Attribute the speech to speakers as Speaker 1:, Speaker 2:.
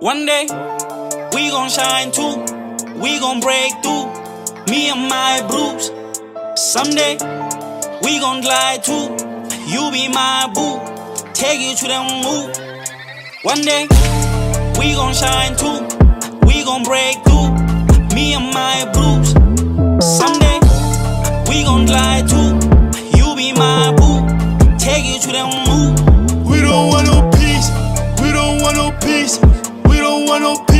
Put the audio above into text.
Speaker 1: One day, we gon' shine too. We gon' break through. Me and my bros. Someday, we gon' glide too. You be my boo. Take you to the moon. One day, we gon' shine too. We gon' break through. Me and my bros. Someday, we gon' glide too. You be my boo. Take you to the moon.
Speaker 2: We don't want no peace. We don't want no peace. We don't want no peace.